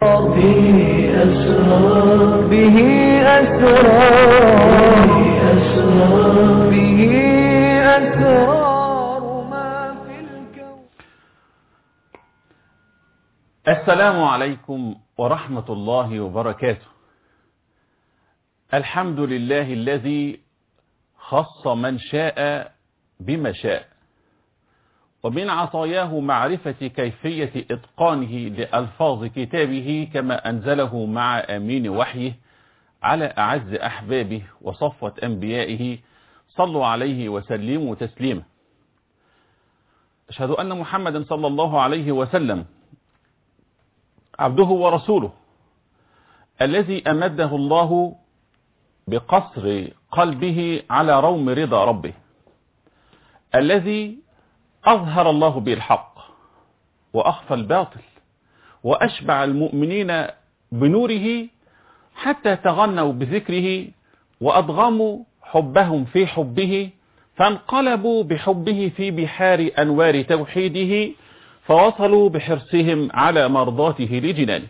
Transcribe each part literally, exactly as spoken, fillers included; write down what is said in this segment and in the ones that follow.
به أسرار به أسرار به أسرار ما في الكون. السلام عليكم ورحمة الله وبركاته. الحمد لله الذي خص من شاء بما شاء، ومن عطاياه معرفة كيفية إتقانه لألفاظ كتابه كما أنزله مع أمين وحيه على أعز أحبابه وصفوة أنبيائه، صلوا عليه وسلموا تسليما. أشهد أن محمدا صلى الله عليه وسلم عبده ورسوله، الذي أمده الله بقصر قلبه على روم رضا ربه، الذي أظهر الله به الحق وأخفى الباطل، وأشبع المؤمنين بنوره حتى تغنوا بذكره وأضغموا حبهم في حبه، فانقلبوا بحبه في بحار أنوار توحيده، فوصلوا بحرصهم على مرضاته لجنانه.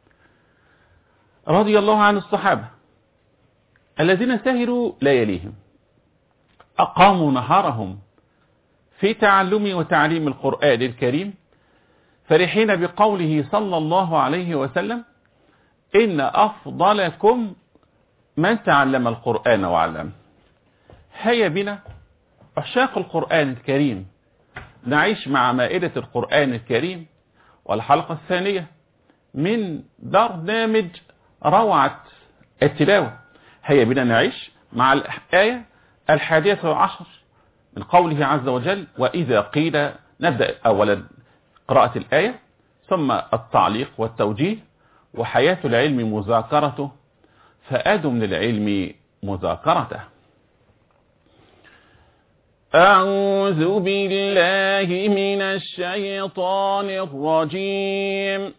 رضي الله عن الصحابة الذين سهروا لياليهم، أقاموا نهارهم في تعلم وتعليم القرآن الكريم، فرحين بقوله صلى الله عليه وسلم: إن أفضلكم من تعلم القرآن وعلمه. هيا بنا عشاق القرآن الكريم نعيش مع مائدة القرآن الكريم، والحلقة الثانية من برنامج روعة التلاوة. هيا بنا نعيش مع الآية الحادية عشر من قوله عز وجل: وإذا قيل. نبدأ أولا قراءة الآية، ثم التعليق والتوجيه، وحياة العلم مذاكرته، فأدم للعلم مذاكرته. أعوذ بالله من الشيطان الرجيم.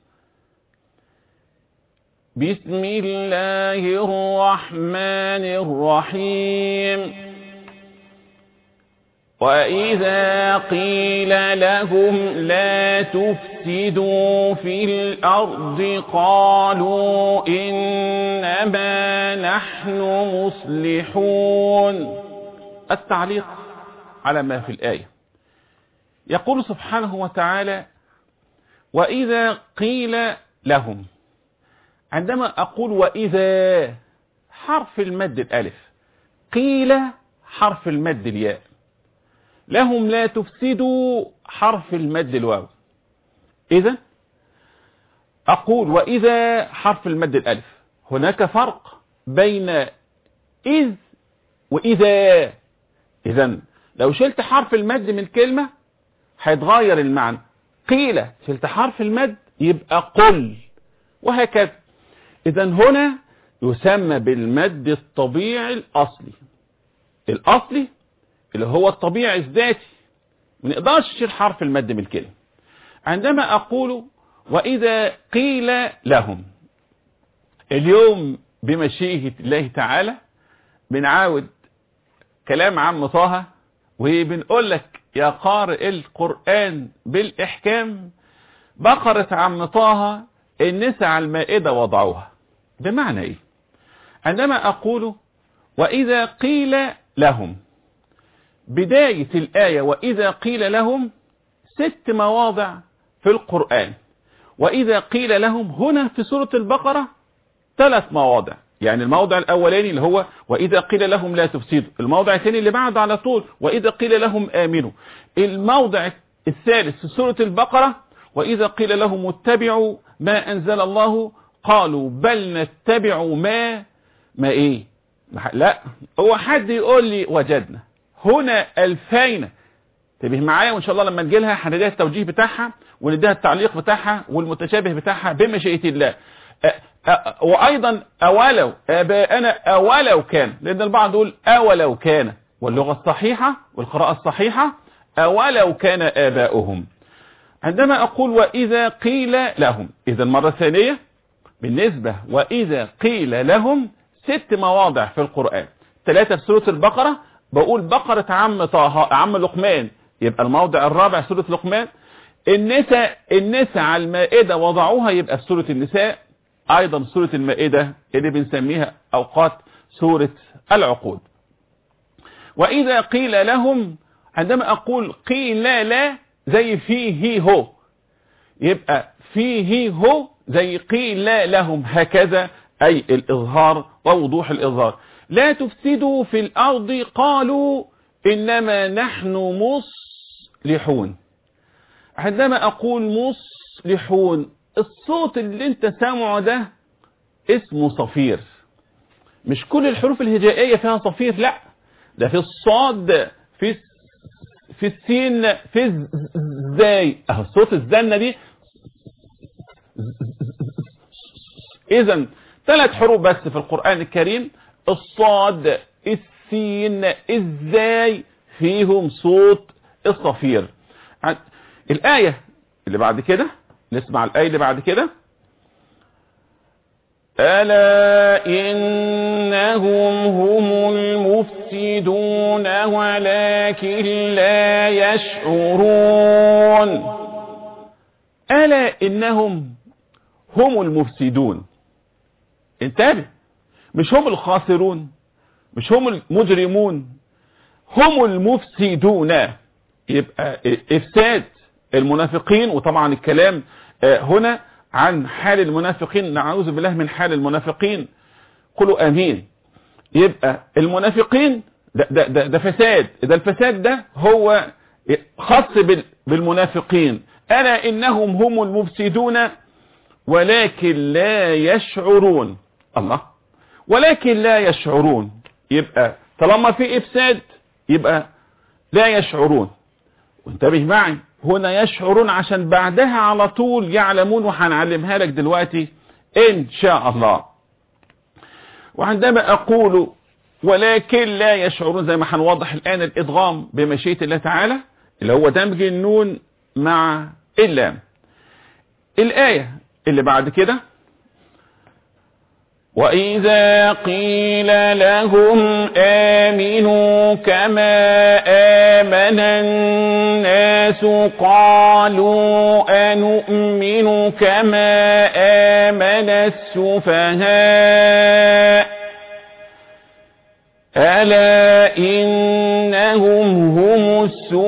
بسم الله الرحمن الرحيم. وإذا قيل لهم لا تفسدوا في الأرض قالوا إنما نحن مصلحون. التعليق على ما في الآية، يقول سبحانه وتعالى: وإذا قيل لهم. عندما أقول وإذا حرف المد الألف، قيل حرف المد الياء، لهم لا تفسدوا حرف المد الواو. إذا أقول وإذا حرف المد الألف، هناك فرق بين إذ وإذا. إذا لو شلت حرف المد من الكلمة هيتغير المعنى. قيل شلت حرف المد يبقى قل، وهكذا. إذا هنا يسمى بالمد الطبيعي الأصلي. الأصلي اللي هو الطبيعي الذاتي، ما نقدرش نشيل حرف المد من الكلمة. عندما أقول وإذا قيل لهم، اليوم بمشيئة الله تعالى بنعاود كلام عم طه، وبنقول لك يا قارئ القرآن بالإحكام: بقرة عم طه النساء على المائدة وضعوها. بمعنى إيه؟ عندما أقول وإذا قيل لهم، بداية الآية وإذا قيل لهم ست مواضع في القرآن. وإذا قيل لهم هنا في سورة البقرة ثلاث مواضع، يعني الموضع الأولاني اللي هو وإذا قيل لهم لا تفسدوا، الموضع الثاني اللي بعد على طول وإذا قيل لهم آمنوا، الموضع الثالث في سورة البقرة وإذا قيل لهم اتبعوا ما أنزل الله قالوا بل نتبع ما ما إيه لا هو حد يقول لي وجدنا. هنا ألفين، تبه معايا، وإن شاء الله لما نجيلها هنديها التوجيه بتاعها ونديها التعليق بتاعها والمتشابه بتاعها بمشيئة الله. أ أ وأيضا أولو آباءنا أولو كان، لأن البعض يقول أولو كان، واللغة الصحيحة والقراءة الصحيحة أولو كان آباؤهم. عندما أقول وإذا قيل لهم، إذا المرة الثانية بالنسبة وإذا قيل لهم ست مواضع في القرآن، ثلاثة في سورة البقرة، بقول بقرة عم طه عم لقمان، يبقى الموضع الرابع سورة لقمان. النساء النساء على المائدة وضعوها يبقى في سورة النساء، ايضا سورة المائدة اللي بنسميها اوقات سورة العقود. واذا قيل لهم، عندما اقول قيل لا زي فيه هو، يبقى فيه هو زي قيل لهم، هكذا اي الاظهار ووضوح الاظهار. لا تفسدوا في الارض قالوا انما نحن مصلحون. عندما اقول مصلحون، الصوت اللي انت سامعه ده اسمه صفير. مش كل الحروف الهجائية فيها صفير، لا، ده في الصاد، في في السين، في الزاي، اهو صوت الزنة دي. اذا ثلاث حروف بس في القرآن الكريم، الصاد، السين، الزاي، فيهم صوت الصفير. الآية اللي بعد كده، نسمع الآية اللي بعد كده. ألا إنهم هم المفسدون ولكن لا يشعرون. ألا إنهم هم المفسدون، انتبه، مش هم الخاسرون، مش هم المجرمون، هم المفسدون. يبقى إفساد المنافقين، وطبعا الكلام هنا عن حال المنافقين، نعوذ بالله من حال المنافقين، قولوا امين. يبقى المنافقين ده, ده, ده, ده فساد، ده الفساد ده هو خاص بالمنافقين. ألا إنهم هم المفسدون ولكن لا يشعرون. الله، ولكن لا يشعرون، يبقى طالما في إفساد يبقى لا يشعرون. وانتبه معي، هنا يشعرون عشان بعدها على طول يعلمون، وهنعلمها لك دلوقتي إن شاء الله. وعندما أقول ولكن لا يشعرون، زي ما هنوضح الآن الإدغام بمشيئة الله تعالى، اللي هو دمج النون مع اللام. الآية اللي بعد كده، وإذا قيل لهم آمنوا كما آمن الناس قالوا أنؤمن كما آمن السفهاء ألا إنهم هم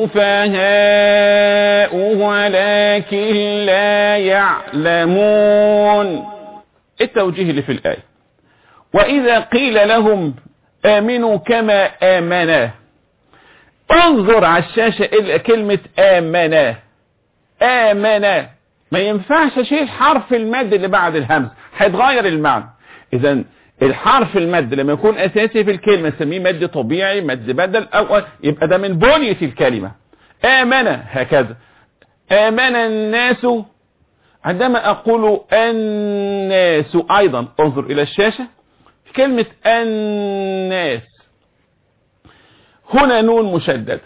السفهاء ولكن لا يعلمون. التوجيه اللي في الآية، وإذا قيل لهم آمنوا كما آمنا، انظر على الشاشة إلى كلمة آمنا. آمنا ما ينفعش أشيل حرف المد اللي بعد الهمز، هيتغير المعنى. إذا الحرف المد لما يكون أساسي في الكلمة نسميه مد طبيعي، مد بدل، أو يبقى ده من بنية الكلمة. آمنا هكذا، آمن الناس. عندما أقول الناس أيضا انظر إلى الشاشة في كلمة الناس، هنا نون مشددة،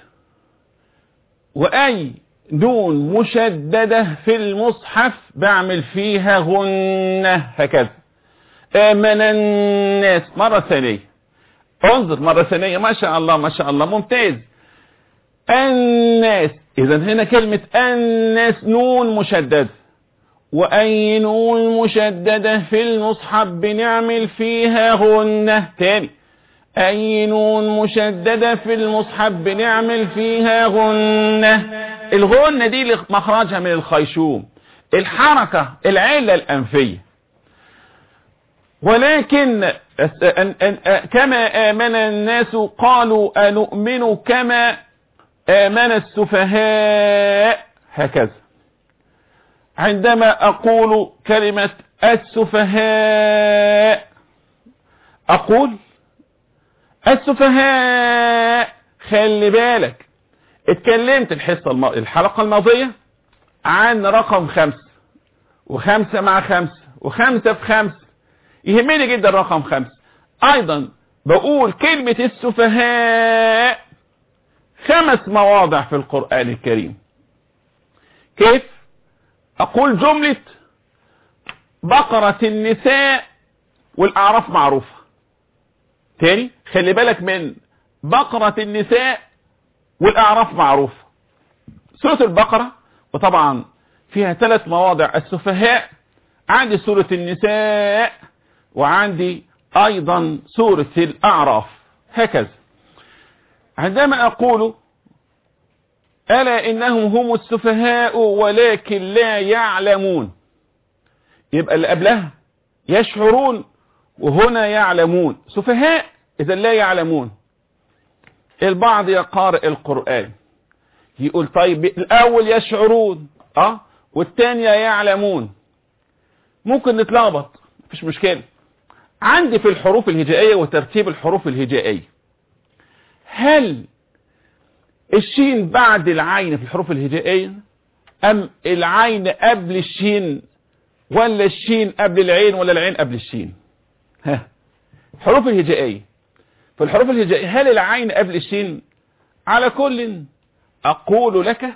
وأي نون مشددة في المصحف بعمل فيها غنة هكذا. آمن الناس مرة ثانية، انظر مرة ثانية، ما شاء الله ما شاء الله ممتاز. الناس، إذا هنا كلمة الناس نون مشددة، وأي نون مشددة في المصحف بنعمل فيها غنة. تاني، أي نون مشددة في المصحف بنعمل فيها غنة. الغنة دي مخرجها من الخيشوم، الحركة، العلة الأنفية. ولكن كما آمن الناس قالوا أنؤمن كما آمن السفهاء هكذا. عندما أقول كلمة السفهاء أقول السفهاء. خلي بالك، اتكلمت الحصة الم... الحلقة الماضية عن رقم خمسة، وخمسة مع خمسة، وخمسة في خمسة. يهمني جدا رقم خمسة. أيضا بقول كلمة السفهاء خمس مواضع في القرآن الكريم. كيف؟ أقول جملة بقرة النساء والأعراف معروفة. تاني، خلي بالك من بقرة النساء والأعراف معروفة. سورة البقرة وطبعا فيها ثلاث مواضع: السفهاء، عندي سورة النساء، وعندي ايضا سورة الاعراف. هكذا عندما اقول الا انهم هم السفهاء ولكن لا يعلمون، يبقى اللي قبلها يشعرون وهنا يعلمون. سفهاء اذا لا يعلمون. البعض يقارئ القرآن يقول طيب الاول يشعرون اه والثانية يعلمون، ممكن نتلخبط، مفيش مشكلة. عندي في الحروف الهجائية وترتيب الحروف الهجائية، هل الشين بعد العين في الحروف الهجائية ام العين قبل الشين، ولا الشين قبل العين، ولا العين قبل الشين؟ ها الحروف الهجائية، في الحروف الهجائية هل العين قبل الشين؟ على كل اقول لك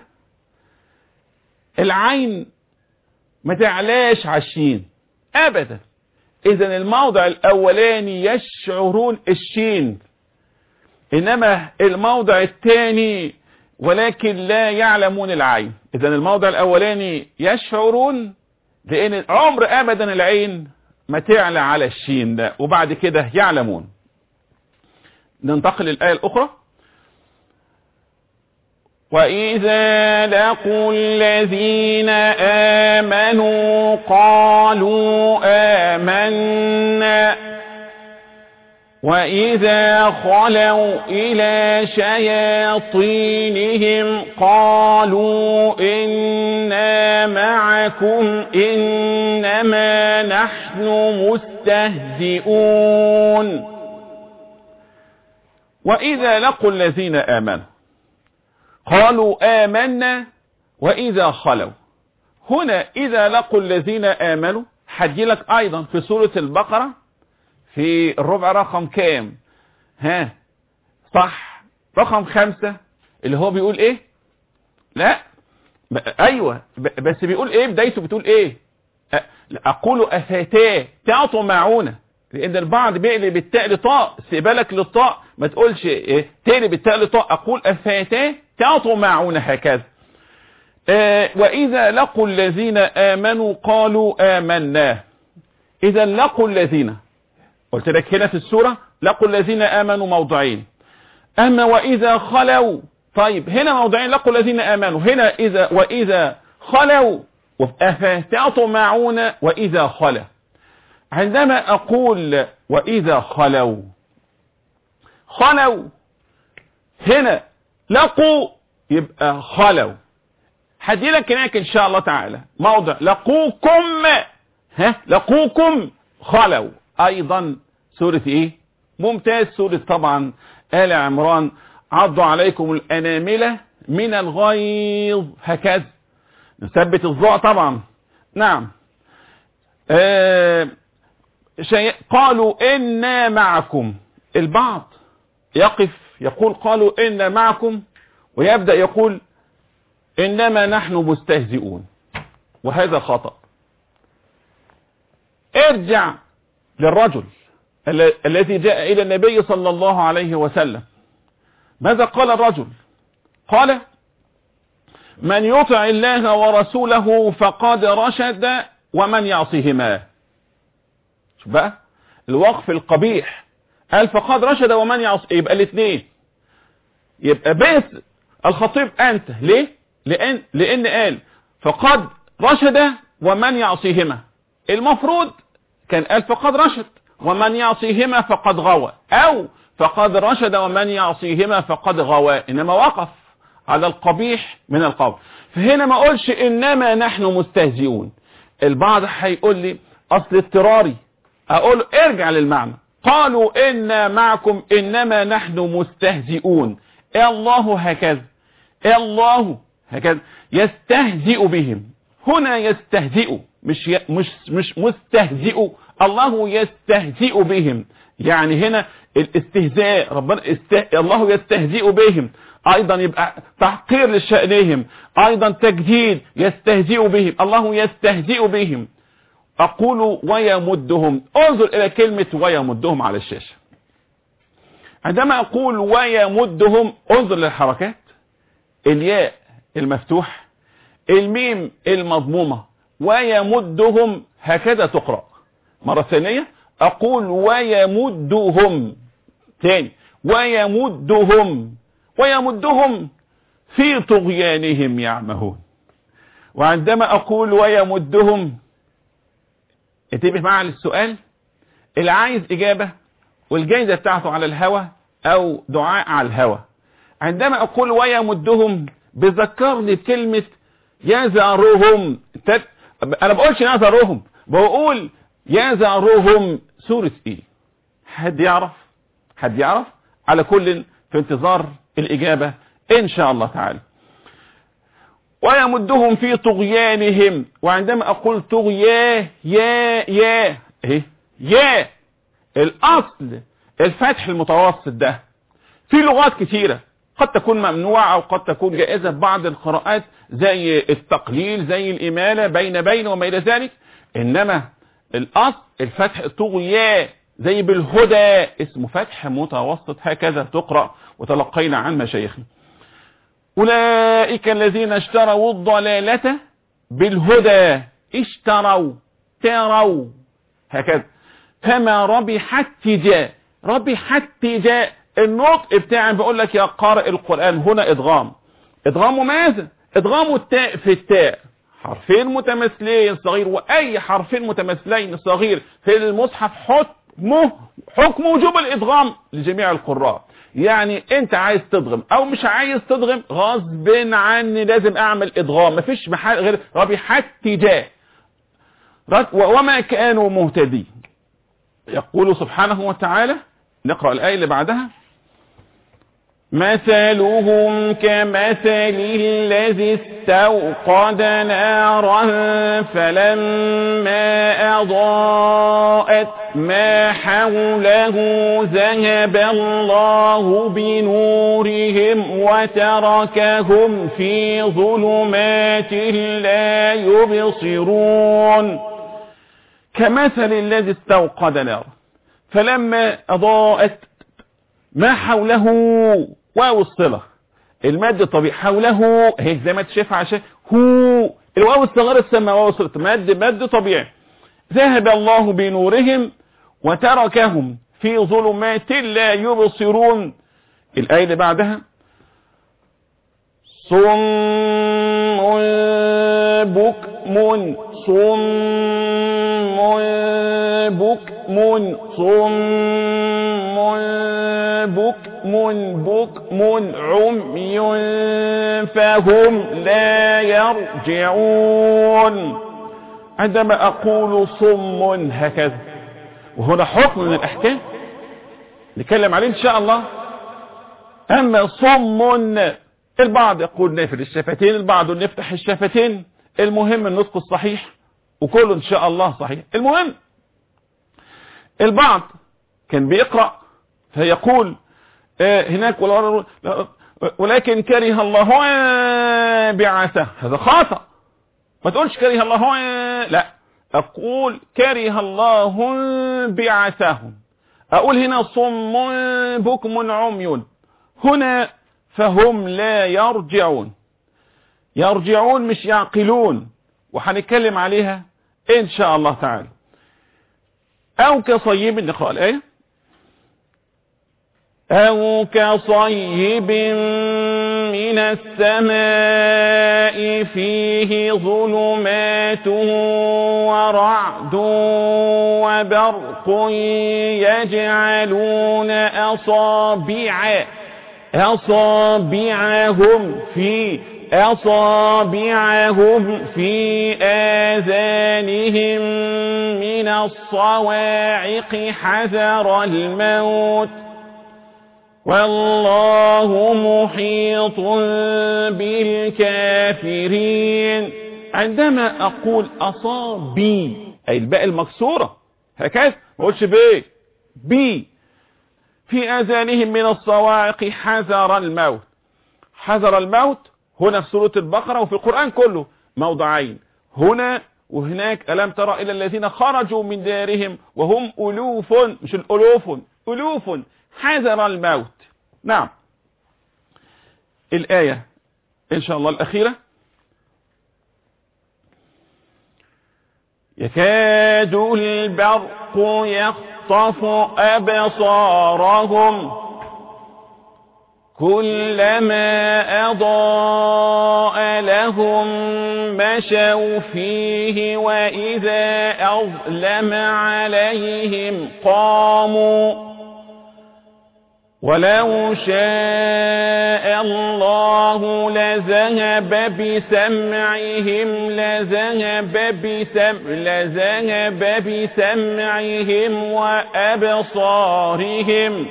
العين ما تعلاش على الشين ابدا. اذا الموضع الاولاني يشعرون الشين، انما الموضع الثاني ولكن لا يعلمون العين. اذا الموضع الاولاني يشعرون، لان عمر ابدا العين ما تعلى على الشين ده، وبعد كده يعلمون. ننتقل للآية الأخرى: وإذا لقوا الذين آمنوا قالوا آمنا وإذا خلوا إلى شياطينهم قالوا إنا معكم إنما نحن مستهزئون. وإذا لقوا الذين آمنوا قالوا آمنا وإذا خلوا. هنا إذا لقوا الذين آمنوا هجيلك أيضا في سورة البقرة في الربع رقم كام؟ ها صح، رقم خمسة، اللي هو بيقول ايه؟ لا ب... ايوه ب... بس بيقول ايه بدايته؟ بتقول ايه؟ أ... اقول افتاه تعطوا معونه، لان البعض بيقلب التاء لطاء، استقبالك للطاء ما تقولش ايه تقلب التاء لطاء. اقول افتاه تعطوا معونه هكذا. آه واذا لقوا الذين امنوا قالوا امنا. اذا لقوا الذين، قلت لك هنا في السورة لقوا الذين آمنوا موضعين، أما وإذا خلوا، طيب هنا موضعين لقوا الذين آمنوا، هنا إذا وإذا خلوا أفتعطوا معون وإذا خلا. عندما أقول وإذا خلوا خلوا هنا لقوا يبقى خلوا. هدي لك هناك إن شاء الله تعالى موضع لقوكم، ها لقوكم خلوا ايضا سورة ايه؟ ممتاز، سورة طبعا آل عمران. عضوا عليكم الاناملة من الغيظ، هكذا نثبت الظاء طبعا. نعم آه شيء قالوا إنا معكم. البعض يقف يقول قالوا إنا معكم ويبدأ يقول إنما نحن مستهزئون، وهذا خطأ. ارجع للرجل الذي جاء إلى النبي صلى الله عليه وسلم. ماذا قال الرجل؟ قال من يطع الله ورسوله فقد رشد ومن يعصيهما. شوف بقى الوقف القبيح، قال فقد رشد ومن يعصي، يبقى الاثنين، يبقى بيت الخطيب أنت. ليه؟ لأن, لأن قال فقد رشد ومن يعصيهما، المفروض كان قال فقد رشد ومن يعصيهما فقد غوى، أو فقد رشد ومن يعصيهما فقد غوى، إنما وقف على القبيح من القول. فهنا ما أقولش إنما نحن مستهزئون. البعض هيقول لي أصل اضطراري، أقول ارجع للمعنى. قالوا إنا معكم إنما نحن مستهزئون. إيه الله هكذا، إيه الله هكذا يستهزئ بهم. هنا يستهزئ مش ي... مش مش مستهزئ، الله يستهزئ بهم. يعني هنا الاستهزاء ربنا است... الله يستهزئ بهم، ايضا يبقى تحقير لشأنهم، ايضا تجديد يستهزئ بهم، الله يستهزئ بهم. اقول ويمدهم، انظر الى كلمة ويمدهم على الشاشة. عندما اقول ويمدهم انظر للحركات، الياء المفتوح الميم المضمومة ويمدهم هكذا تقرأ. مرة ثانية أقول ويمدهم، تاني ويمدهم، ويمدهم في طغيانهم يعمهون. وعندما أقول ويمدهم انتبه معي للسؤال اللي عايز إجابة والجايزة بتاعته على الهوى أو دعاء على الهوى. عندما أقول ويمدهم بذكرني بكلمة يزارهم. أنا بقولش يزارهم، بقول يزارهم سورة إيه؟ حد يعرف؟ حد يعرف؟ على كل في انتظار الإجابة إن شاء الله تعالى. ويمدهم في طغيانهم. وعندما أقول طغياه يا يا إيه؟ يا الأصل الفتح المتوسط ده في لغات كثيرة قد تكون ممنوعة أو قد تكون جائزة في بعض القراءات زي التقليل زي الإمالة بين بين وما إلى ذلك. إنما الأصل الفتح طغياه زي بالهدى اسمه فتح متوسط هكذا تقرأ وتلقينا عن مشايخنا. أولئك الذين اشتروا الضلالة بالهدى اشتروا تروا هكذا فما ربحت تجاه ربحت تجاه. النطق بتاعي بقول لك يا قارئ القرآن هنا إدغام. إدغام ماذا؟ إدغام التاء في التاء، حرفين متماثلين صغير، وأي حرفين متماثلين صغير في المصحف حكمه حكم وجوب الإدغام لجميع القراء. يعني انت عايز تدغم او مش عايز تدغم غصب عني لازم اعمل ادغام، مفيش محل غير ربحت تجاه وما كانوا مهتدين. يقول سبحانه وتعالى، نقرأ الآية اللي بعدها: مثلهم كمثل الذي استوقد نارا فلما أضاءت ما حوله ذهب الله بنورهم وتركهم في ظلمات لا يبصرون. كمثل الذي استوقد نارا فلما أضاءت ما حوله، واو الصلة المد طبيعي حوله هيك زي ما تشوف عشان هو الواو الصغيرة تسمى واو الصلة مد مد طبيعي. ذهب الله بنورهم وتركهم في ظلمات لا يبصرون. الآية اللي بعدها: صم بكم صم بكم صم بكم بكم عمي فهم لا يرجعون. عندما أقول صم هكذا، وهنا حكم من الأحكام نتكلم عليه إن شاء الله. أما صم البعض يقول نفر الشفتين، البعض نفتح الشفتين، المهم النطق الصحيح وكله إن شاء الله صحيح. المهم البعض كان بيقرأ فيقول آه هناك ولكن كره الله بعثه، هذا خاطئ. ما تقولش كره الله، لا أقول كره الله بعثهم. أقول هنا صم بكم عمي، هنا فهم لا يرجعون. يرجعون مش يعقلون، وحنتكلم عليها إن شاء الله تعالى. أو كصيب، نقرأ الآية: أو كصيب من السماء فيه ظلمات ورعد وبرق يجعلون أصابع أصابعهم في أصابعهم في آذانهم من الصواعق حذر الموت والله محيط بالكافرين. عندما أقول أصابي أي الباء المكسورة هكذا، ما أقولش بي بي في آذانهم من الصواعق حذر الموت. حذر الموت هنا في سورة البقرة وفي القرآن كله موضعين، هنا وهناك. ألم ترى إلى الذين خرجوا من دارهم وهم ألوف، مش الألوف، ألوف حذر الموت. نعم. الآية إن شاء الله الأخيرة: يكاد البرق يخطف أبصارهم كلما أضاء لهم مشوا فيه وإذا أظلم عليهم قاموا ولو شاء الله لذهب بسمعهم لذهب بسم لذهب بسمعهم وأبصارهم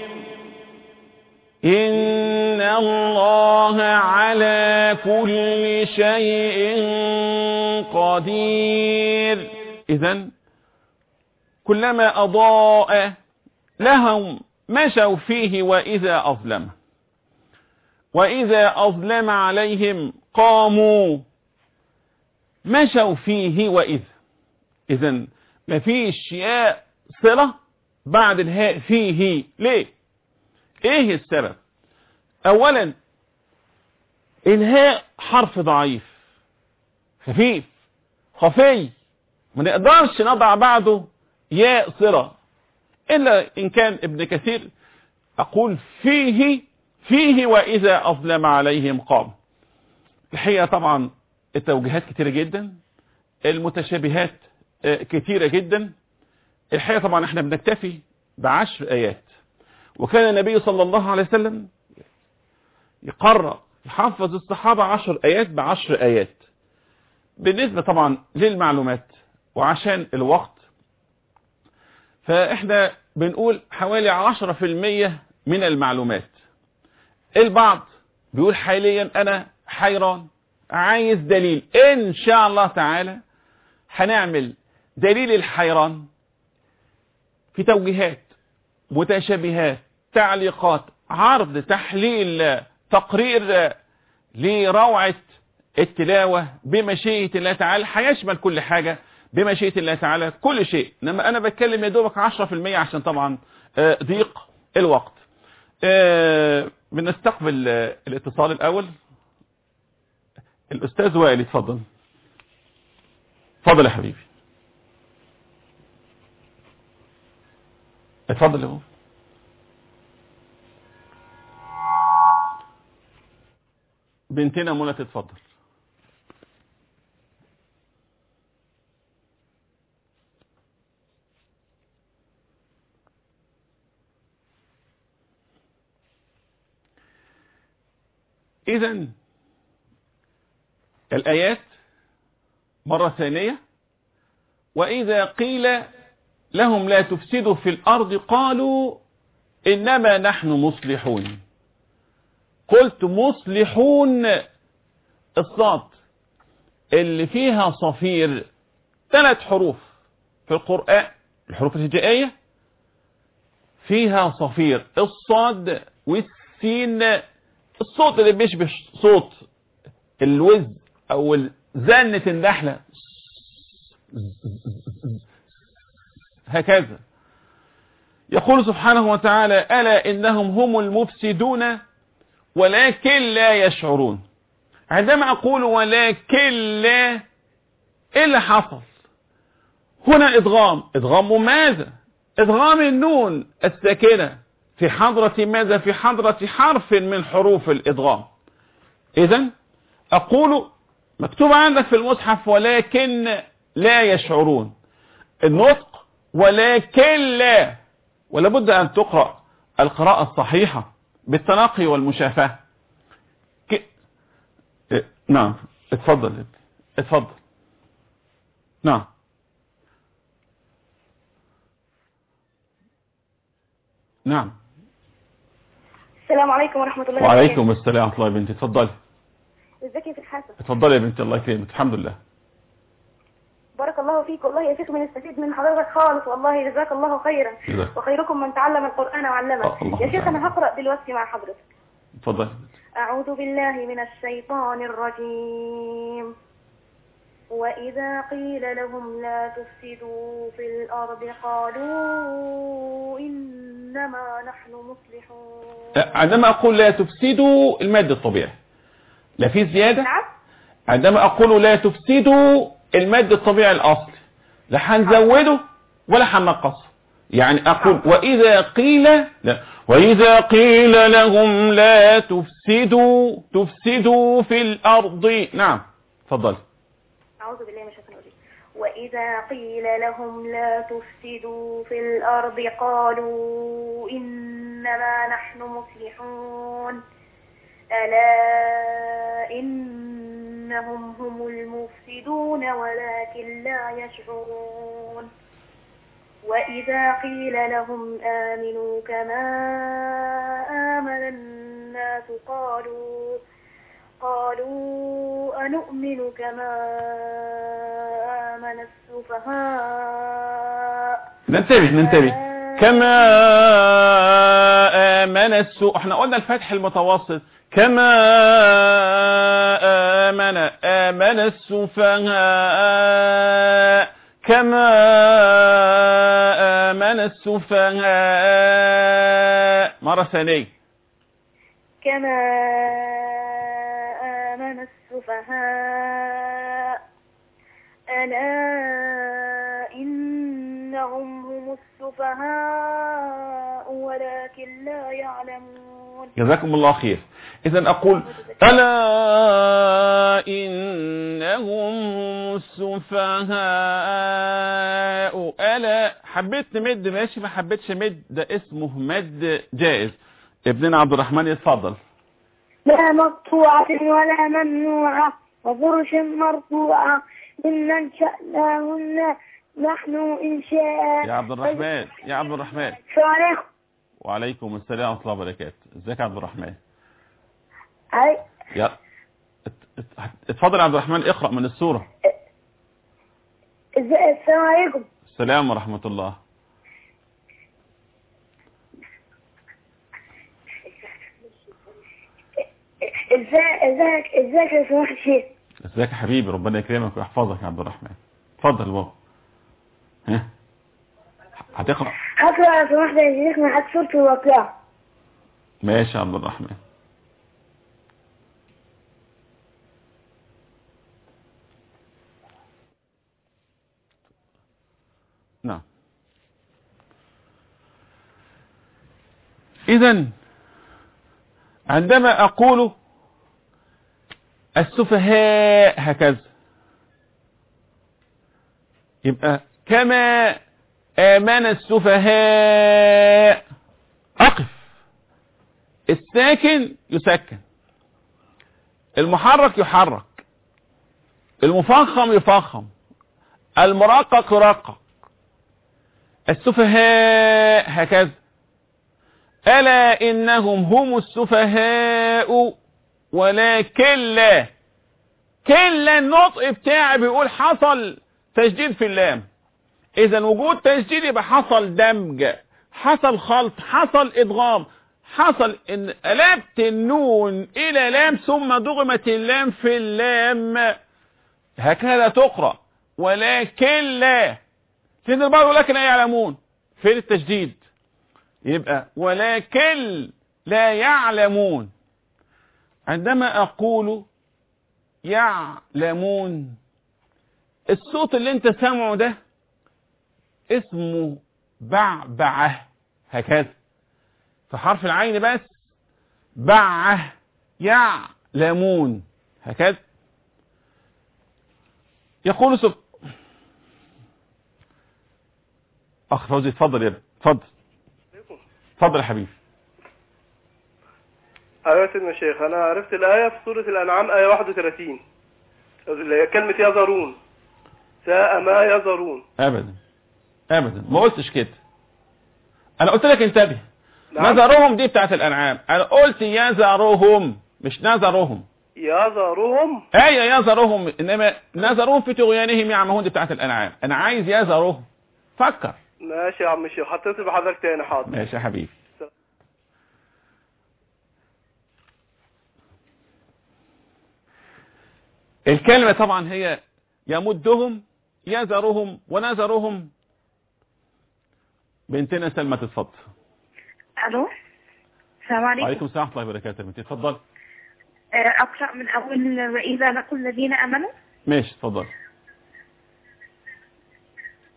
إن الله على كل شيء قدير. إذن كلما أضاء لهم مشوا فيه وإذا أظلم وإذا أظلم عليهم قاموا مشوا فيه وإذا. إذن ما فيش ياء صلة بعد الهاء فيه. ليه؟ ايه السبب؟ اولا الهاء حرف ضعيف خفيف خفي، ما نقدرش نضع بعده ياء صلة الا ان كان ابن كثير اقول فيه فيه واذا اظلم عليهم قام. الحقيقة طبعا التوجيهات كتيرة جدا، المتشابهات كتيرة جدا. الحقيقة طبعا احنا بنكتفي بعشر ايات، وكان النبي صلى الله عليه وسلم يقرأ يحفظ الصحابة عشر آيات بعشر آيات. بالنسبة طبعا للمعلومات وعشان الوقت فإحنا بنقول حوالي عشرة في المية من المعلومات. البعض بيقول حاليا أنا حيران عايز دليل. إن شاء الله تعالى هنعمل دليل الحيران في توجيهات متشابهات تعليقات عرض تحليل تقرير لروعة التلاوة بمشيئة الله تعالى. هيشمل كل حاجة بمشيئة الله تعالى كل شيء، انما انا بتكلم يا دوبك عشرة في المية عشان طبعا ضيق الوقت. بنستقبل الاتصال الاول. الاستاذ وائل اتفضل. اتفضل يا حبيبي. اتفضل يا ابو. بنتنا منى تتفضل. اذن الايات مرة ثانية: واذا قيل لهم لا تفسدوا في الارض قالوا انما نحن مصلحون. قلت مصلحون، الصاد اللي فيها صفير ثلاث حروف في القرآن، الحروف الهجائية فيها صفير، الصاد والسين، الصوت اللي بيشبه صوت الوز او زنة النحلة هكذا. يقول سبحانه وتعالى: ألا إنهم هم المفسدون ولكن لا يشعرون. عندما أقول ولكن لا، إيه اللي حصل هنا؟ إدغام. إدغام ماذا؟ إدغام النون الساكنة في حضرة ماذا؟ في حضرة حرف من حروف الإدغام. إذن أقول مكتوب عندك في المصحف ولكن لا يشعرون، النطق ولكن لا، ولا بد أن تقرأ القراءة الصحيحة بالتنقي والمشافهة. ك... إيه؟ نعم اتفضل اتفضل. نعم نعم. السلام عليكم ورحمة الله وبركاته. وعليكم السلام ورحمة الله. يا بنتي اتفضلي. ازيك يا شيخ حسن؟ اتفضلي يا بنتي، الله يكرمك. الحمد لله. بارك الله فيك. والله يا شيخ بنستفيد من حضرتك خالص، والله جزاك الله خيرا. جزاك. وخيركم من تعلم القرآن وعلمه. يا شيخ انا هقرأ دلوقتي مع حضرتك. اتفضلي. أعوذ بالله من الشيطان الرجيم. وإذا قيل لهم لا تفسدوا في الأرض قالوا إنما نحن مصلحون. عندما أقول لا تفسدوا المد الطبيعي، لا في زيادة. نعم. عندما أقول لا تفسدوا المد الطبيعي الأصلي، لا هنزوده ولا هننقصه. يعني اقول واذا قيل لا واذا قيل لهم لا تفسدوا تفسدوا في الارض. نعم اتفضلي. اعوذ بالله من الشيطان الرجيم. واذا قيل لهم لا تفسدوا في الارض قالوا انما نحن مصلحون الا انهم هم المفسدون ولكن لا يشعرون. وإذا قيل لهم آمنوا كما آمن الناس قالوا قالوا أنؤمن كما آمن السفهاء. ننتبه ننتبه كما آمن السوء. احنا قلنا الفتح المتوسط كما آمن آمن السفهاء كما آمن السفهاء. مرة ثانية كما آمن السفهاء ألا إنهم هم السفهاء ولكن لا يعلمون. جزاكم الله خير. إذن أقول ألا إنهم السفهاء. ألا حبيت نمد ماشي، ما حبيتش مد ده اسمه مد جائز. ابننا عبد الرحمن يتفضل. لا مقطوعة ولا ممنوعة وفرش مرفوعة إن أنشأناهن نحن إن شاء. يا عبد الرحمن يا عبد الرحمن. السلام وعليكم السلام ورحمة الله وبركاته. ازيك يا عبد الرحمن؟ هاي يا اتفضل يا عبد الرحمن اقرأ من السورة. السلام عليكم. السلام ورحمة الله. ازيك ازيك يا سماحة الشيخ؟ ازيك يا حبيبي، ربنا يكرمك ويحفظك يا عبد الرحمن. اتفضل بابا. ها هتقرأ؟ هقرأ يا سماحة الشيخ من حد سورة الواقعة. ماشي يا عبد الرحمن. نعم. إذن عندما أقول السفهاء هكذا يبقى كما آمن السفهاء. أقف. الساكن يسكن، المحرك يحرك، المفخم يفخم، المرقق يرقق. السفهاء هكذا. ألا إنهم هم السفهاء ولكن لا. كلا النطق بتاعي بيقول حصل تشديد في اللام. إذا وجود تشديد يبقى حصل دمج، حصل خلط، حصل إدغام، حصل إن قلبت النون إلى لام ثم ضغمت اللام في اللام. هكذا تقرأ ولكن لا. فين البعض ولكن لا يعلمون، فين التشديد؟ يبقى ولكن لا يعلمون. عندما أقول يعلمون الصوت اللي انت سامعه ده اسمه بعبعة هكذا في حرف العين بس. بعه يعلمون هكذا. يقول سب أخ فوزي اتفضل يا ابني اتفضل. اتفضل يا حبيبي. أيوة يا سيدنا الشيخ، أنا عرفت الآية في سورة الأنعام آية واحد وثلاثين اللي هي كلمة يذرون. ساء ما يذرون. أبدا أبدا ما قلتش كده. أنا قلت لك انتبه. نعم. نذرهم دي بتاعت الأنعام، أنا قلت يذرهم مش نذرهم. يذرهم أي يذرهم، إنما نذرهم في طغيانهم يعمهون دي بتاعت الأنعام. أنا عايز يذرهم. فكر. ماشي يا عم الشيخ، حطيت بحضرتك تاني. حاضر. ماشي يا حبيبي. الكلمة طبعا هي يمدهم يذرهم ونذرهم. بنتنا سلمى تتفضل. الو السلام عليكم. وعليكم السلام ورحمة الله وبركاته. بنتي تتفضل. اقرأ من اول واذا لقوا الذين امنوا. ماشي تفضل.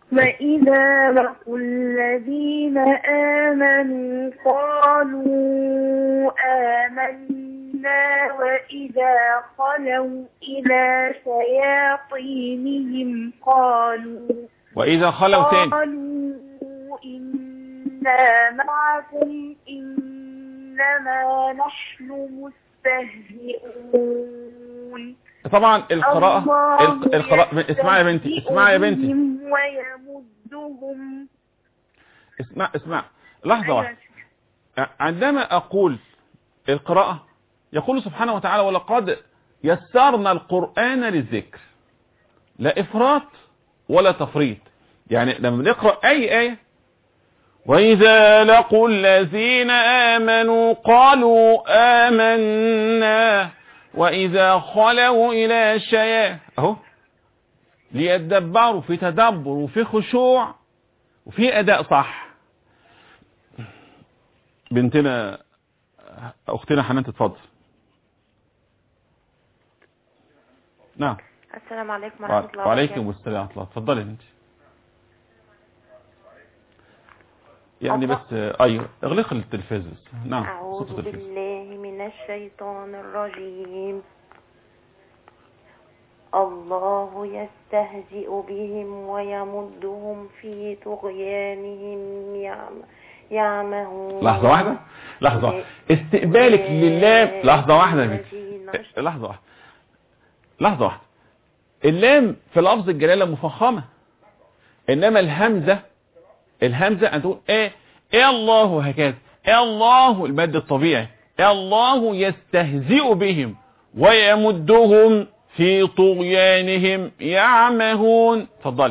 وإذا لقوا الذين آمنوا قالوا آمنا وإذا خلوا إلى شياطينهم قالوا وإذا خلوا تاني قالوا إنا معكم إنما نحن مستهزئون. طبعا القراءة القراءة اسمع يا بنتي اسمع يا بنتي ويمدهم. اسمع اسمع لحظة واحدة. عندما أقول القراءة يقول سبحانه وتعالى ولقد يسرنا القرآن للذكر، لا إفراط ولا تفريط. يعني لما نقرأ أي آية وإذا لقوا الذين آمنوا قالوا آمنا وإذا خلوا إلى شياطين أهو ليتدبروا، في تدبر وفي خشوع وفي أداء صح. بنتنا أختنا حنان تتفضل. نعم. السلام عليكم ورحمة الله وبركاته. وعليكم السلام ورحمة الله. تفضلي انت. يعني بس ايوه اغلق التلفاز. نعم. أعوذ بالله من الشيطان الرجيم. الله يستهزئ بهم ويمدهم في طغيانهم يعمهون. لحظة واحدة لحظة واحدة. استقبالك لله. لحظة واحدة يا بنتي. لحظة واحدة لحظة واحدة. اللام في لفظ الجلالة مفخمة، انما الهمزة الهمزة ان تقول ايه ايه الله هكذا. ايه الله المد الطبيعي. ايه الله يستهزئ بهم ويمدهم في طغيانهم يعمهون. تفضل.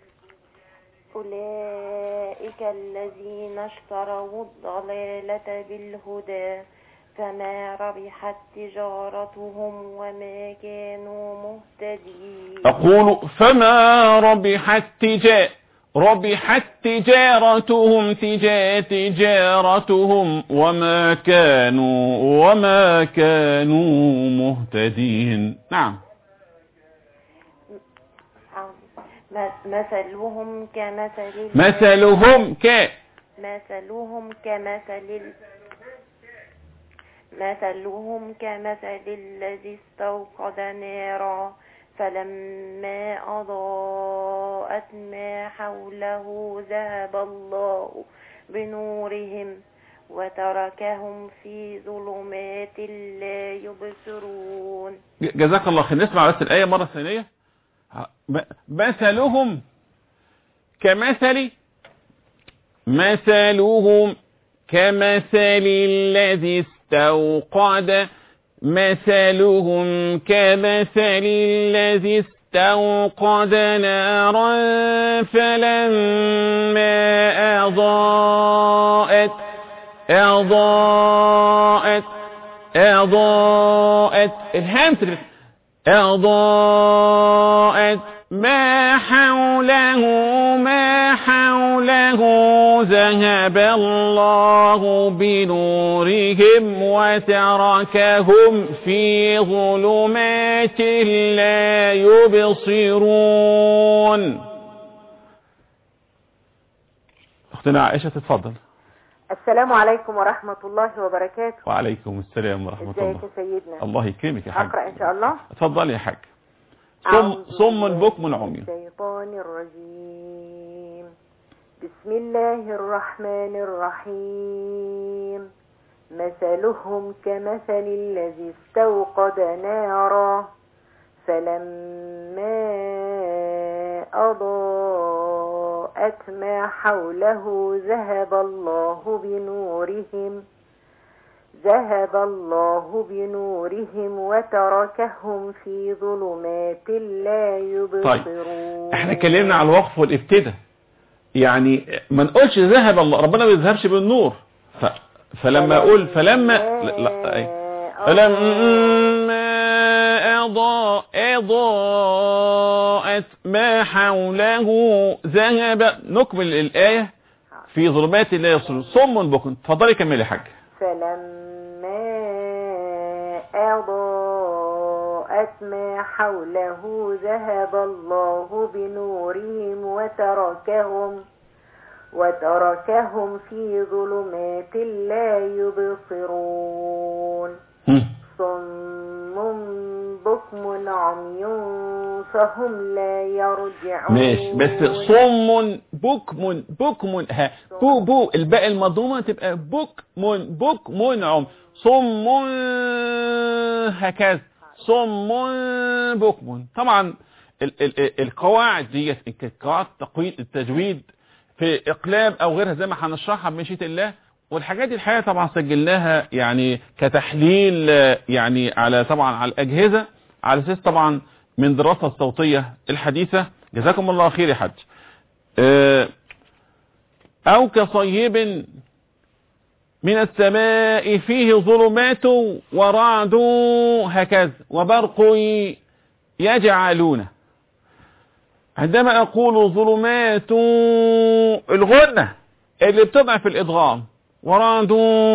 أولئك الذين اشتروا الضلالة بالهدى فما ربحت تجارتهم وما كانوا مهتدين. أقول فما ربحت تجارة ربحت تجارتهم تجا تجارتهم وما كانوا وما كانوا مهتدين. نعم. مثلهم كمثل مثلهم ك مثلهم كمثل مثلهم كمثل الذي استوقد نارا فلما أضاءت ما حوله ذهب الله بنورهم وتركهم في ظلمات لا يبصرون. جزاك الله خير. نسمع بس الآية مرة ثانية. مثلهم كمثل مثلهم كمثل الذي استوقد مثلهم كمثل الذي استوقد نارا فلما أضاءت أضاءت أضاءت الهمس أضاءت ما حوله ما حوله ذهب الله بنورهم وتركهم في ظلمات لا يبصرون. أختنا عائشة تتفضل. السلام عليكم ورحمة الله وبركاته. وعليكم السلام ورحمة الله. ازيك يا سيدنا؟ الله يكرمك يا حاج. أقرأ إن شاء الله. اتفضل يا حاج. صم صم بكم عمي. الشيطان الرجيم. بسم الله الرحمن الرحيم. مثلهم كمثل الذي استوقد نارا فلما أضاءت ما حوله ذهب الله بنورهم ذهب الله بنورهم وتركهم في ظلمات لا يبصرون. طيب احنا اتكلمنا على الوقف والابتداء، يعني ما نقولش ذهب الله، ربنا ما بيذهبش بالنور. ف... فلما اقول فلما لا, لا. أي. فلما أضاء أضاءت ما حوله ذهب. نكمل الآية في ظلمات لا يبصرون صم بكم. تفضلي كملي يا حاج. فلما أضاءت أضاءت ما حوله ذهب الله بنورهم وتركهم وتركهم في ظلمات لا يبصرون صم بكم عمي فهم لا يرجعون. ماشي، بس صم بكم بكم ها بو بو الباء المضمومه تبقى بكم بكم عم صم هكذا صم بكم. طبعا ال ال القواعد ديت قواعد تقويد التجويد في اقلاب او غيرها زي ما هنشرحها بمشيئة الله، والحاجات دي الحقيقه طبعا سجلناها يعني كتحليل يعني على طبعا على الاجهزه على اساس طبعا من دراسه الصوتيه الحديثه. جزاكم الله خير يا حاج. او كصيب من السماء فيه ظلمات ورعد هكذا وبرق يجعلون. عندما اقول ظلمات الغنة اللي بتبقى في الادغام ورعد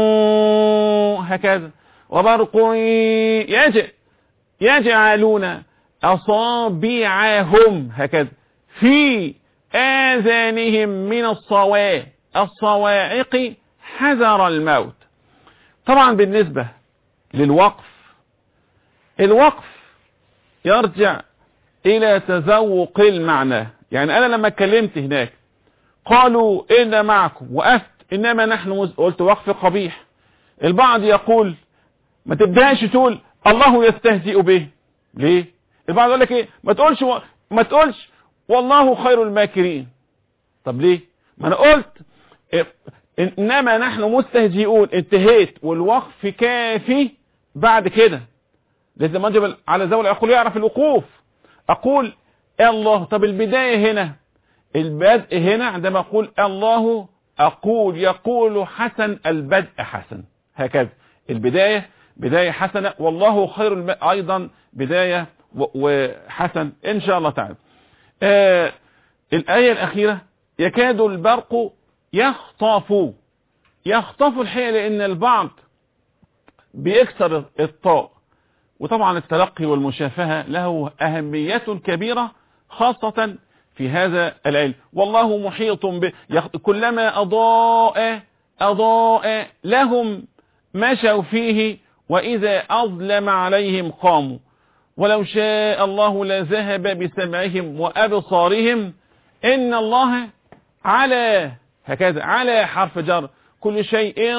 هكذا وبرق يجع يجعلون اصابعهم هكذا في اذانهم من الصواعق الصواعق حذر الموت. طبعا بالنسبة للوقف، الوقف يرجع الى تذوق المعنى. يعني انا لما اتكلمت هناك قالوا إن معكم وقفت انما نحن قلت وقف قبيح. البعض يقول ما تبداش تقول الله يستهزئ به. ليه؟ البعض يقول لك ايه ما تقولش و... ما تقولش والله خير الماكرين. طب ليه؟ ما انا قلت إيه؟ انما نحن مستهزئون انتهيت والوقف كافي. بعد كده لازم اجب على ذوي العقول يعرف الوقوف. اقول الله. طب البداية هنا البدء هنا عندما اقول الله اقول يقول حسن البدء حسن هكذا. البداية بداية حسنة والله خير الم... ايضا بداية و... وحسن ان شاء الله تعالى. آه الاية الاخيرة يكاد البرق يخطف. يخطف الحقيقة لان البعض بيكسر الطاء، وطبعا التلقي والمشافهة له اهمية كبيرة خاصة في هذا العلم. والله محيط ب كلما اضاء اضاء لهم مشوا فيه واذا اظلم عليهم قاموا ولو شاء الله لذهب بسمعهم وابصارهم ان الله على هكذا على حرف جر كل شيء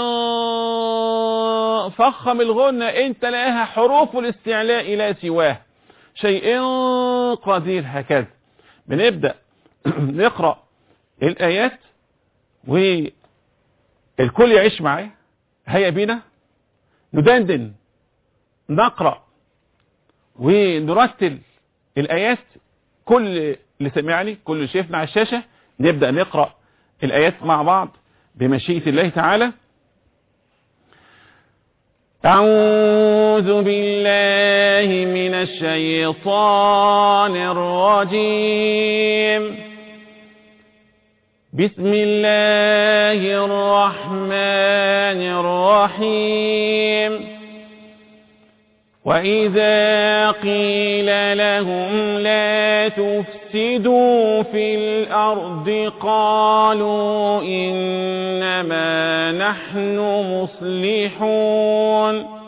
فخم الغنة انت لها حروف الاستعلاء لا سواه شيء قدير. هكذا بنبدأ نقرأ الآيات والكل يعيش معي. هيا بينا ندندن نقرأ ونرتل الآيات. كل اللي سمعني كل اللي شايفنا على الشاشة نبدأ نقرأ الآيات مع بعض بمشيئة الله تعالى. أعوذ بالله من الشيطان الرجيم. بسم الله الرحمن الرحيم. وإذا قيل لهم لا تفسدوا في الأرض قالوا إنما نحن مصلحون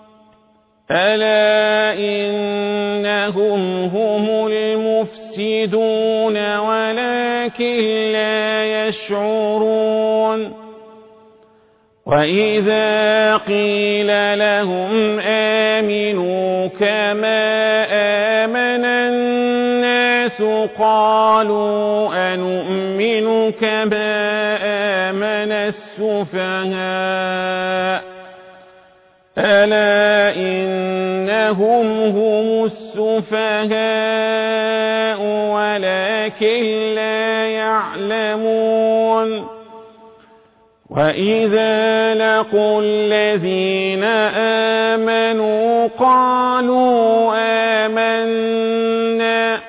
ألا إنهم هم المفسدون ولكن لا يشعرون. وإذا قيل لهم آمنوا كما آمن الناس قالوا أنؤمن كما آمن السفهاء ألا إنهم هم السفهاء ولكن لا يعلمون. وإذا لقوا الذين آمنوا قالوا آمنا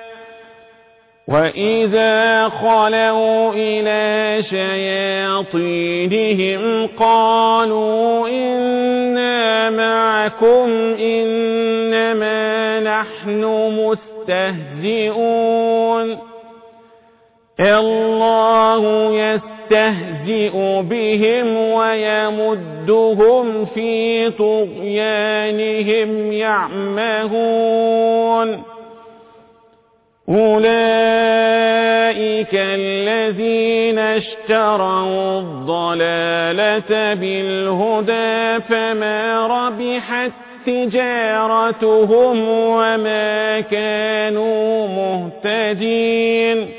وإذا خلوا إلى شياطينهم قالوا إنا معكم إنما نحن مستهزئون الله يستهزئ بهم ويمدهم في طغيانهم يعمهون أولئك الذين اشتروا الضلالة بالهدى فما ربحت تجارتهم وما كانوا مهتدين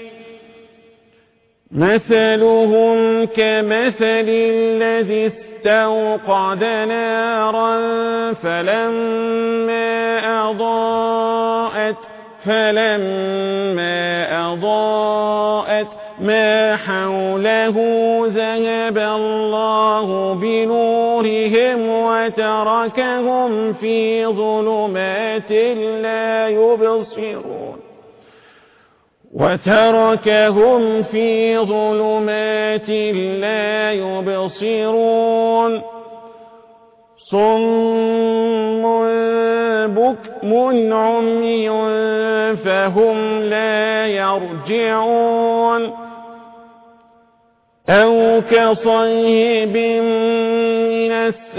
مثلهم كمثل الذي استوقد نارا فلما أضاءت فلما أضاءت ما حوله ذهب الله بنورهم وتركهم في ظلمات لا يبصرون وتركهم في ظلمات لا يبصرون صم بكم عمي فهم لا يرجعون أو كصيب من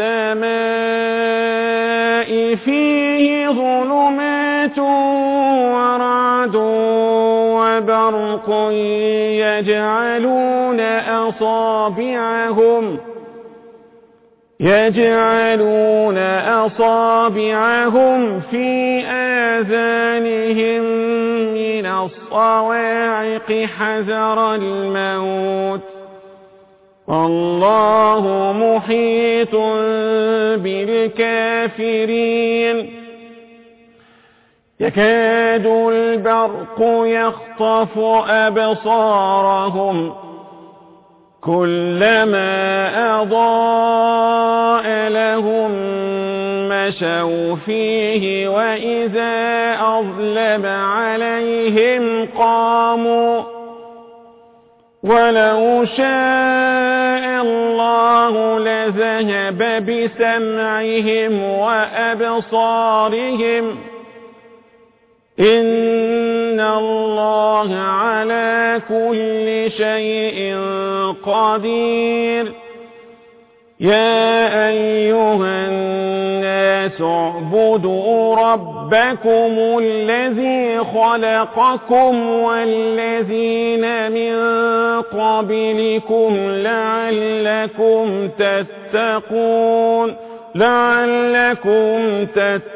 السماء فيه ظلمات ورعد وبرق يجعلون أصابعهم يجعلون أصابعهم في آذانهم من الصواعق حذر الموت والله محيط بالكافرين يكاد البرق يخطف أبصارهم كلما أضاء لهم مشوا فيه وإذا أظلم عليهم قاموا ولو شاء الله لذهب بسمعهم وأبصارهم إن الله على كل شيء قدير يا أيها الناس اعبدوا ربكم الذي خلقكم والذين من قبلكم لعلكم تتقون لعلكم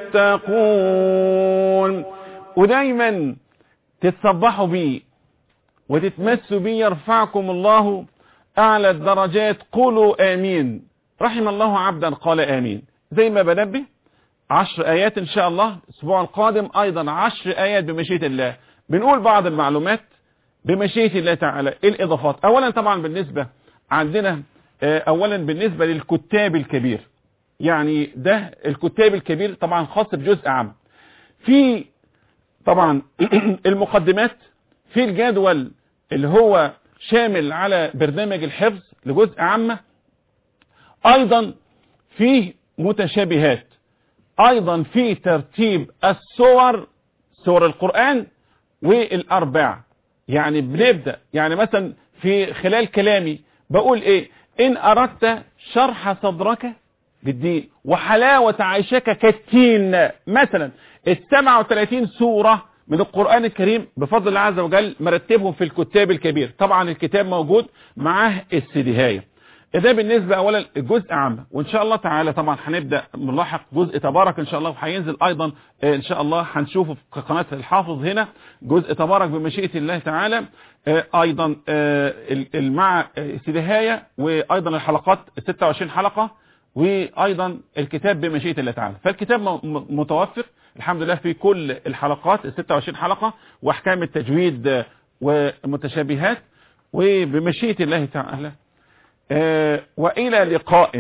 تتقون ودايما تتصبحوا بي وتتمسوا بي يرفعكم الله أعلى الدرجات قولوا آمين رحم الله عبدا قال آمين زي ما بنبه عشر آيات إن شاء الله الأسبوع القادم أيضا عشر آيات بمشيئة الله بنقول بعض المعلومات بمشيئة الله تعالى الإضافات أولا طبعا بالنسبة عندنا أولا بالنسبة للكتاب الكبير يعني ده الكتاب الكبير طبعا خاص بجزء عام في طبعا المقدمات في الجدول اللي هو شامل على برنامج الحفظ لجزء عامة ايضا فيه متشابهات ايضا في ترتيب السور سور القرآن والارباع يعني بنبدأ يعني مثلا في خلال كلامي بقول ايه ان اردت شرح صدرك بالدين وحلاوة عيشك كالتين مثلا السبعة وثلاثين سورة من القرآن الكريم بفضل الله عز وجل مرتبهم في الكتاب الكبير طبعا الكتاب موجود معاه السيديهاية ده بالنسبة اولا الجزء عام وان شاء الله تعالى طبعا هنبدأ ملاحق جزء تبارك ان شاء الله وهينزل ايضا ان شاء الله هنشوفه في قناة الحافظ هنا جزء تبارك بمشيئة الله تعالى ايضا مع السيديهاية وايضا الحلقات ستة وعشرين حلقة وايضا الكتاب بمشيئة الله تعالى فالكتاب متوفر الحمد لله في كل الحلقات ستة وعشرين حلقة واحكام التجويد ومتشابهات وبمشيئة الله تعالى آه والى لقاء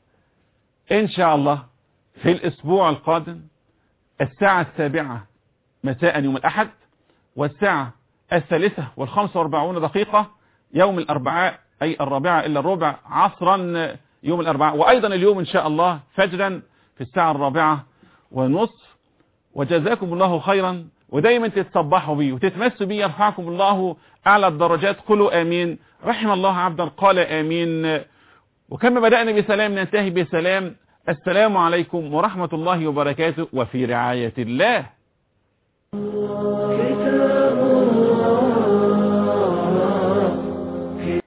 ان شاء الله في الاسبوع القادم الساعة السابعة مساء يوم الاحد والساعة الثالثة والخمسة واربعون دقيقة يوم الاربعاء اي الرابعة الا الربع عصرا يوم الاربعاء وايضا اليوم ان شاء الله فجرا في الساعة الرابعة ونصف وجزاكم الله خيرا، ودايما تتصبحوا بي وتتمسوا بي يرفعكم الله أعلى الدرجات. قولوا آمين. رحم الله عبدا قال آمين. وكما بدأنا بسلام ننتهي بسلام. السلام عليكم ورحمة الله وبركاته، وفي رعاية الله.